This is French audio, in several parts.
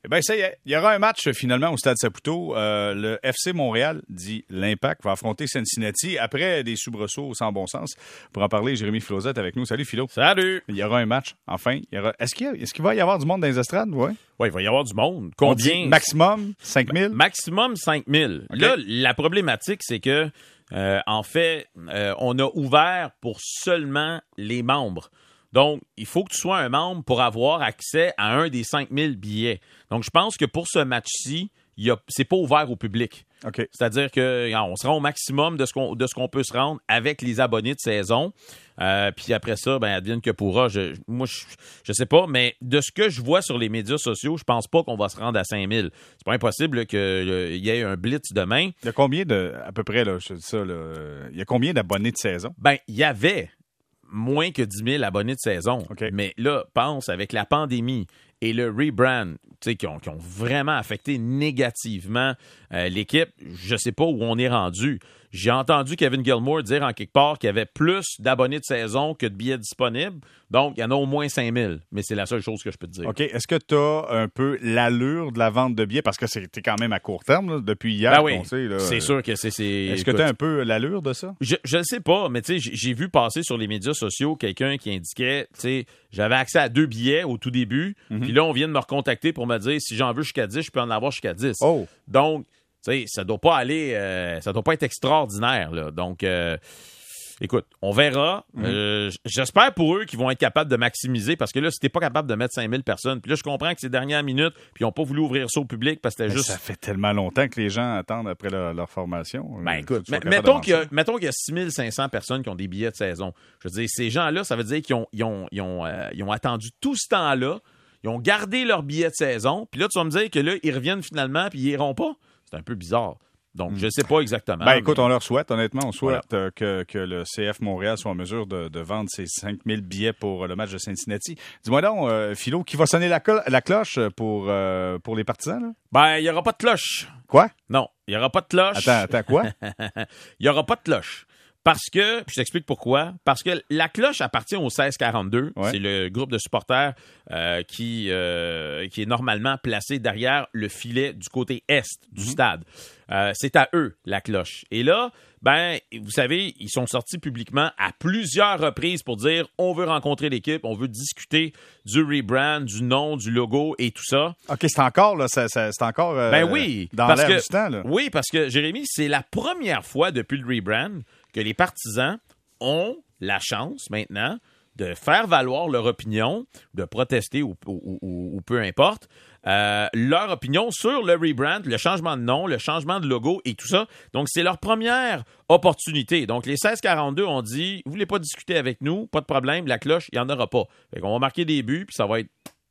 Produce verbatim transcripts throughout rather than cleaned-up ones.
Eh bien, ça y est. Il y aura un match finalement au Stade Saputo. Euh, le F C Montréal, dit l'Impact, va affronter Cincinnati après des soubresauts sans bon sens. Pour en parler, Jérémy Filozette avec nous. Salut Philo. Salut. Il y aura un match, enfin. Il y aura... Est-ce qu'il y a... Est-ce qu'il va y avoir du monde dans les estrades? Oui, ouais, il va y avoir du monde. Combien? Maximum cinq mille? Maximum cinq mille. Okay. Là, la problématique, c'est que, euh, en fait, euh, on a ouvert pour seulement les membres. Donc, il faut que tu sois un membre pour avoir accès à un des cinq mille billets. Donc, je pense que pour ce match-ci, il y a, c'est pas ouvert au public. Okay. C'est-à-dire qu'on se rend au maximum de ce qu'on, de ce qu'on peut se rendre avec les abonnés de saison. Euh, puis après ça, ben, advienne que pourra. Je, moi, je, je sais pas, mais de ce que je vois sur les médias sociaux, je pense pas qu'on va se rendre à cinq mille. C'est pas impossible qu'il y ait un blitz demain. Il y a combien de, à peu près, là, je dis ça, là, il y a combien d'abonnés de saison? Ben, il y avait moins que dix mille abonnés de saison. Okay. Mais là, pense, avec la pandémie et le rebrand, tu sais, qui ont, qui ont vraiment affecté négativement euh, l'équipe, je sais pas où on est rendu. J'ai entendu Kevin Gilmour dire en quelque part qu'il y avait plus d'abonnés de saison que de billets disponibles. Donc, il y en a au moins cinq mille. Mais c'est la seule chose que je peux te dire. OK. Est-ce que tu as un peu l'allure de la vente de billets? Parce que c'était quand même à court terme, là, depuis hier. Ben oui, on sait, là, c'est sûr que c'est... c'est Est-ce que tu as un peu l'allure de ça? Je ne sais pas, mais tu sais, j'ai vu passer sur les médias sociaux quelqu'un qui indiquait, tu sais, j'avais accès à deux billets au tout début, mm-hmm. puis là, on vient de me recontacter pour me dire si j'en veux jusqu'à dix, je peux en avoir jusqu'à dix. Oh. Donc, tu sais, ça doit pas aller, euh, ça doit pas être extraordinaire, là. Donc, euh, écoute, on verra. Mm. Euh, j'espère pour eux qu'ils vont être capables de maximiser, parce que là, si t'es pas capable de mettre cinq mille personnes, puis là, je comprends que c'est dernière minute, puis ils ont pas voulu ouvrir ça au public parce que c'était juste... Ça fait tellement longtemps que les gens attendent après leur, leur formation. Ben écoute, mais, mettons, qu'il y a, mettons qu'il y a six mille cinq cents personnes qui ont des billets de saison. Je veux dire, ces gens-là, ça veut dire qu'ils ont, ils ont, ils ont, euh, ils ont attendu tout ce temps-là, ils ont gardé leur billet de saison, puis là, tu vas me dire que là, ils reviennent finalement, puis ils iront pas. C'est un peu bizarre. Donc, je ne sais pas exactement. Ben écoute, mais... on leur souhaite, honnêtement, on souhaite voilà. euh, que, que le C F Montréal soit en mesure de, de vendre ses cinq mille billets pour le match de Cincinnati. Dis-moi donc, euh, Philo, qui va sonner la, clo- la cloche pour, euh, pour les partisans? Là? Ben, il n'y aura pas de cloche. Quoi? Non, il n'y aura pas de cloche. Attends, attends, quoi? Il n'y aura pas de cloche. Parce que, puis je t'explique pourquoi, parce que la cloche appartient au seize quarante-deux. Ouais. C'est le groupe de supporters euh, qui, euh, qui est normalement placé derrière le filet du côté est du mm-hmm. stade. Euh, c'est à eux, la cloche. Et là, ben, vous savez, ils sont sortis publiquement à plusieurs reprises pour dire on veut rencontrer l'équipe, on veut discuter du rebrand, du nom, du logo et tout ça. OK, c'est encore, là, ça, ça, c'est encore euh, ben oui, dans parce l'air que, du temps, là. Oui, parce que, Jérémy, c'est la première fois depuis le rebrand que les partisans ont la chance maintenant de faire valoir leur opinion, de protester ou, ou, ou, ou peu importe, euh, leur opinion sur le rebrand, le changement de nom, le changement de logo et tout ça. Donc, c'est leur première opportunité. Donc, les seize quarante-deux ont dit, vous voulez pas discuter avec nous, pas de problème, la cloche, il n'y en aura pas. Fait qu'on va marquer des buts, puis ça va être...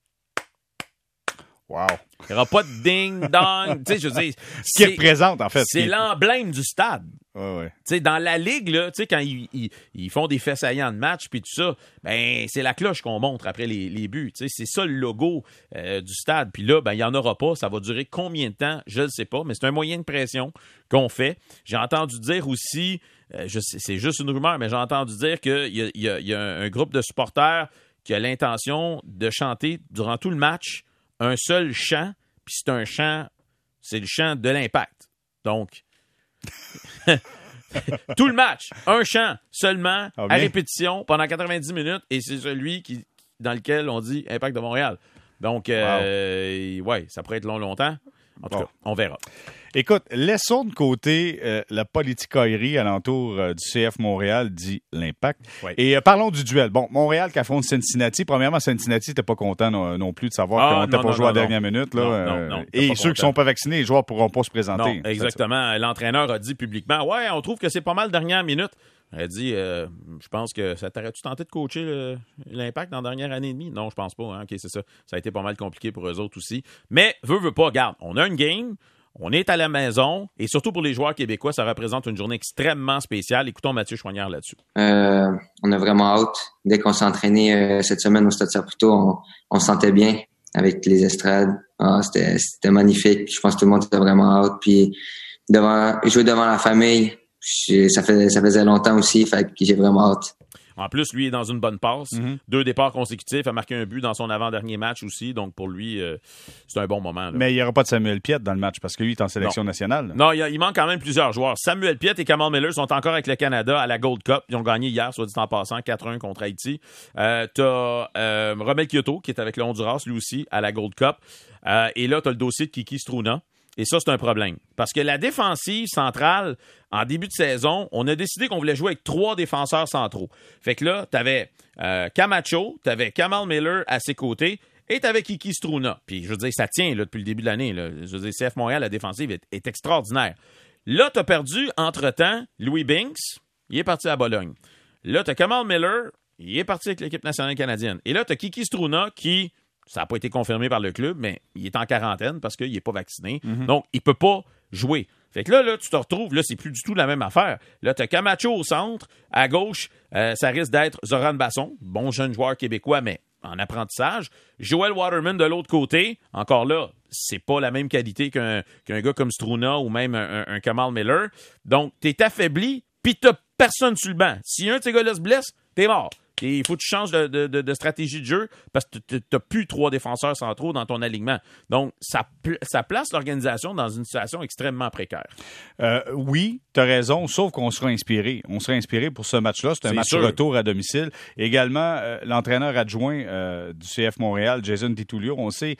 Wow. Il n'y aura pas de ding-dong. Tu sais, je veux dire... Ce qui représente, en fait. C'est l'emblème du stade. Ouais, ouais. Tu sais, dans la ligue, là, tu sais, quand ils, ils, ils font des faits saillants de match puis tout ça, ben c'est la cloche qu'on montre après les, les buts. Tu sais, c'est ça le logo euh, du stade. Puis là, ben il y en aura pas. Ça va durer combien de temps? Je ne sais pas, mais c'est un moyen de pression qu'on fait. J'ai entendu dire aussi, euh, je sais, c'est juste une rumeur, mais j'ai entendu dire qu'il y a, il y a, il y a un, un groupe de supporters qui a l'intention de chanter durant tout le match un seul chant, puis c'est un chant, c'est le chant de l'Impact. Donc, tout le match, un chant seulement, ah, à répétition, pendant quatre-vingt-dix minutes, et c'est celui qui, dans lequel on dit Impact de Montréal. Donc, euh, wow. ouais, ça pourrait être long, longtemps. En tout bon. cas, on verra. Écoute, laissons de côté euh, la politicaillerie alentour euh, du C F Montréal, dit l'Impact. Oui. Et euh, parlons du duel. Bon, Montréal qui affronte Cincinnati. Premièrement, Cincinnati n'était pas content non, non plus de savoir ah, qu'on n'était pas joué à la dernière minute. Là, non, euh, non, non, et ceux qui ne sont pas vaccinés, les joueurs ne pourront pas se présenter. Non, exactement. L'entraîneur a dit publiquement, ouais, on trouve que c'est pas mal dernière minute. Elle a dit, euh, je pense que ça t'aurais-tu tenté de coacher le, l'Impact dans la dernière année et demie? Non, je pense pas. Hein? OK, c'est ça. Ça a été pas mal compliqué pour eux autres aussi. Mais, veut, veut pas, regarde, on a une game, on est à la maison, et surtout pour les joueurs québécois, ça représente une journée extrêmement spéciale. Écoutons Mathieu Choignard là-dessus. Euh, on a vraiment hâte. Dès qu'on s'est entraîné euh, cette semaine au Stade Saputo, on, on se sentait bien avec les estrades. Ah, c'était, c'était magnifique. Je pense que tout le monde était vraiment hâte. Puis, devant, jouer devant la famille, ça, fait, ça faisait longtemps aussi, fait que j'ai vraiment hâte. En plus, lui est dans une bonne passe. Mm-hmm. Deux départs consécutifs, a marqué un but dans son avant-dernier match aussi. Donc, pour lui, euh, c'est un bon moment. Là. Mais il n'y aura pas de Samuel Piette dans le match parce que lui est en sélection non. nationale. Là. Non, il, y a, il manque quand même plusieurs joueurs. Samuel Piette et Kamal Miller sont encore avec le Canada à la Gold Cup. Ils ont gagné hier, soit dit en passant, quatre un contre Haïti. Euh, t'as euh, Romel Kyoto qui est avec le Honduras, lui aussi, à la Gold Cup. Euh, et là, t'as le dossier de Kiki Struna. Et ça, c'est un problème. Parce que la défensive centrale, en début de saison, on a décidé qu'on voulait jouer avec trois défenseurs centraux. Fait que là, t'avais euh, Camacho, t'avais Kamal Miller à ses côtés et t'avais Kiki Struna. Puis, je veux dire, ça tient là, depuis le début de l'année. Là. Je veux dire, C F Montréal, la défensive est, est extraordinaire. Là, t'as perdu, entre-temps, Louis Binks. Il est parti à Bologne. Là, t'as Kamal Miller. Il est parti avec l'équipe nationale canadienne. Et là, t'as Kiki Struna qui... Ça n'a pas été confirmé par le club, mais il est en quarantaine parce qu'il n'est pas vacciné. Mm-hmm. Donc, il ne peut pas jouer. Fait que là, là, tu te retrouves, là, c'est plus du tout la même affaire. Là, tu as Camacho au centre. À gauche, euh, ça risque d'être Zoran Basson, bon jeune joueur québécois, mais en apprentissage. Joel Waterman de l'autre côté. Encore là, c'est pas la même qualité qu'un, qu'un gars comme Struna ou même un, un, un Kamal Miller. Donc, tu es affaibli, puis tu n'as personne sur le banc. Si un de ces gars-là se blesse, t'es mort. Et il faut que tu changes de, de, de, de stratégie de jeu parce que tu n'as plus trois défenseurs centraux dans ton alignement. Donc, ça, ça place l'organisation dans une situation extrêmement précaire. Euh, oui, tu as raison, sauf qu'on sera inspiré. On sera inspiré pour ce match-là. C'est un c'est match sûr. Retour à domicile. Également, euh, l'entraîneur adjoint euh, du C F Montréal, Jason Titullio, on sait,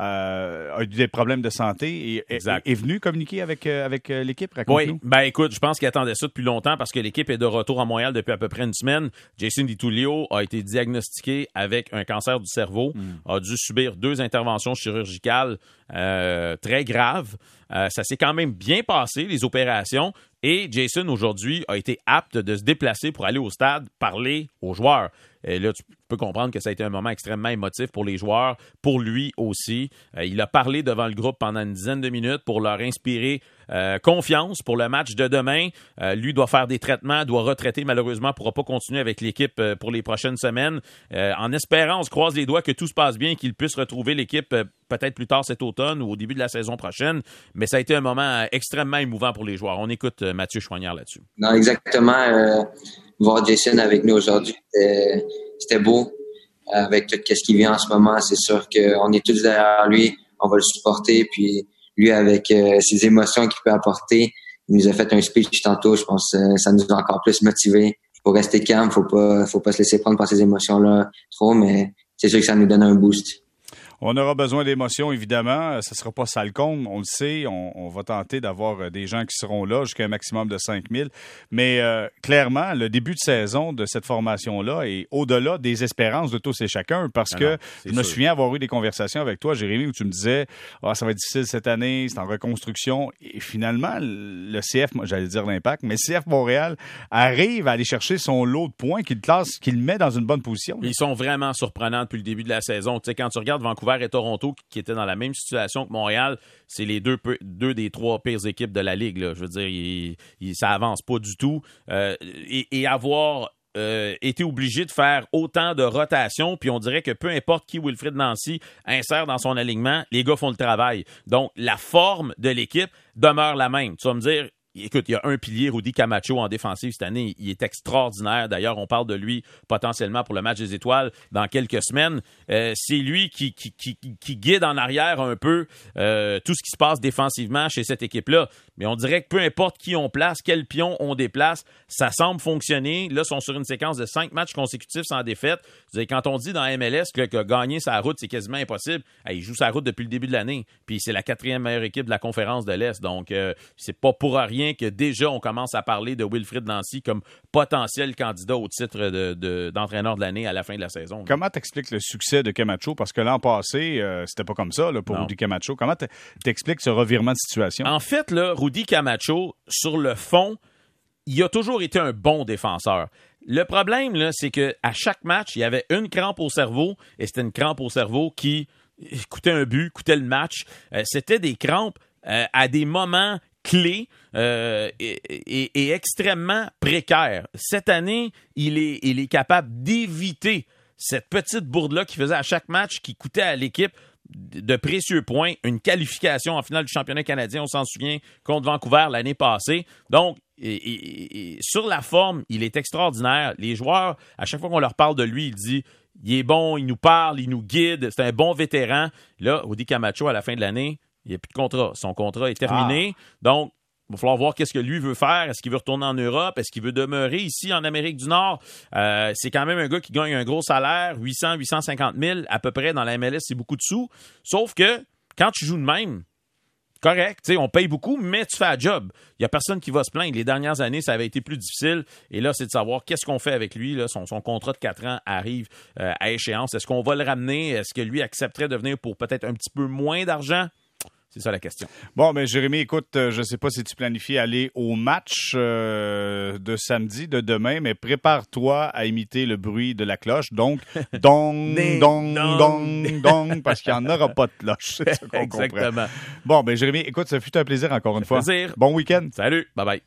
euh, a eu des problèmes de santé et est, est venu communiquer avec, euh, avec l'équipe. Raconte-nous. Oui, ben écoute, je pense qu'il attendait ça depuis longtemps parce que l'équipe est de retour à Montréal depuis à peu près une semaine. Jason Titullio a été diagnostiqué avec un cancer du cerveau, mm. a dû subir deux interventions chirurgicales euh, très graves. Euh, ça s'est quand même bien passé, les opérations, et Jason, aujourd'hui, a été apte de se déplacer pour aller au stade, parler aux joueurs. Et là, tu peux comprendre que ça a été un moment extrêmement émotif pour les joueurs, pour lui aussi. Euh, il a parlé devant le groupe pendant une dizaine de minutes pour leur inspirer euh, confiance pour le match de demain. Euh, lui doit faire des traitements, doit retraiter malheureusement, ne pourra pas continuer avec l'équipe euh, pour les prochaines semaines. Euh, en espérant, on se croise les doigts que tout se passe bien, qu'il puisse retrouver l'équipe euh, peut-être plus tard cet automne ou au début de la saison prochaine. Mais ça a été un moment extrêmement émouvant pour les joueurs. On écoute euh, Mathieu Choignard là-dessus. Non, exactement. Euh, voir Jason avec nous aujourd'hui, c'était, c'était beau. Avec tout ce qui vient en ce moment, c'est sûr qu'on est tous derrière lui. On va le supporter. Puis lui, avec euh, ses émotions qu'il peut apporter, il nous a fait un speech tantôt. Je pense que ça nous a encore plus motivés. Faut rester calme. Faut pas, faut pas se laisser prendre par ces émotions-là trop. Mais c'est sûr que ça nous donne un boost. On aura besoin d'émotions, évidemment. Ça ne sera pas sale compte, on le sait. On, on va tenter d'avoir des gens qui seront là jusqu'à un maximum de cinq mille. Mais euh, clairement, le début de saison de cette formation-là est au-delà des espérances de tous et chacun parce ah que non, je me sûr. souviens avoir eu des conversations avec toi, Jérémy, où tu me disais ah, « ça va être difficile cette année, c'est en reconstruction ». Et finalement, le C F, j'allais dire l'Impact, mais C F Montréal arrive à aller chercher son lot de points qu'il classe, qu'il met dans une bonne position. Ils sont vraiment surprenants depuis le début de la saison. Tu sais, quand tu regardes Vancouver et Toronto qui étaient dans la même situation que Montréal, c'est les deux, deux des trois pires équipes de la Ligue. Là. Je veux dire, il, il, ça avance pas du tout. Euh, et, et avoir euh, été obligé de faire autant de rotations, puis on dirait que peu importe qui Wilfried Nancy insère dans son alignement, les gars font le travail. Donc, la forme de l'équipe demeure la même. Tu vas me dire, écoute, il y a un pilier, Rudy Camacho, en défensive cette année. Il est extraordinaire. D'ailleurs, on parle de lui potentiellement pour le match des étoiles dans quelques semaines. Euh, c'est lui qui, qui, qui, qui guide en arrière un peu euh, tout ce qui se passe défensivement chez cette équipe-là. Mais on dirait que peu importe qui on place, quel pion on déplace, ça semble fonctionner. Là, ils sont sur une séquence de cinq matchs consécutifs sans défaite. Quand on dit dans M L S que, que gagner sa route, c'est quasiment impossible, hey, il joue sa route depuis le début de l'année. Puis c'est la quatrième meilleure équipe de la conférence de l'Est. Donc, euh, c'est pas pour rien que déjà on commence à parler de Wilfried Nancy comme potentiel candidat au titre de, de, d'entraîneur de l'année à la fin de la saison. Comment t'expliques le succès de Camacho? Parce que l'an passé, euh, c'était pas comme ça là, pour non. Rudy Camacho. Comment t'expliques ce revirement de situation? En fait, là, Rudy Camacho, sur le fond, il a toujours été un bon défenseur. Le problème, là, c'est qu'à chaque match, il y avait une crampe au cerveau, et c'était une crampe au cerveau qui coûtait un but, coûtait le match. Euh, c'était des crampes euh, à des moments clés euh, et, et, et extrêmement précaires. Cette année, il est, il est capable d'éviter cette petite bourde-là qu'il faisait à chaque match qui coûtait à l'équipe de précieux points, une qualification en finale du championnat canadien, on s'en souvient, contre Vancouver l'année passée. Donc, et, et, et, sur la forme, il est extraordinaire. Les joueurs, à chaque fois qu'on leur parle de lui, il dit il est bon, il nous parle, il nous guide, c'est un bon vétéran. Là, Rudy Camacho, à la fin de l'année, il n'y a plus de contrat. Son contrat est terminé. Ah. Donc, il va falloir voir qu'est-ce que lui veut faire. Est-ce qu'il veut retourner en Europe? Est-ce qu'il veut demeurer ici en Amérique du Nord? Euh, c'est quand même un gars qui gagne un gros salaire, huit cents, huit cent cinquante mille à peu près dans la M L S, c'est beaucoup de sous. Sauf que quand tu joues de même, correct, tu sais, on paye beaucoup, mais tu fais un job. Il n'y a personne qui va se plaindre. Les dernières années, ça avait été plus difficile. Et là, c'est de savoir qu'est-ce qu'on fait avec lui. Là. Son, son contrat de quatre ans arrive euh, à échéance. Est-ce qu'on va le ramener? Est-ce que lui accepterait de venir pour peut-être un petit peu moins d'argent? C'est ça la question. Bon, ben Jérémy, écoute, je ne sais pas si tu planifies aller au match euh, de samedi, de demain, mais prépare-toi à imiter le bruit de la cloche. Donc, dong, dong, dong, dong, parce qu'il n'y en aura pas de cloche. C'est ça qu'on Exactement. comprend. Bon, ben Jérémy, écoute, ça fut un plaisir encore une fois. Plaisir. Bon week-end. Salut. Bye-bye.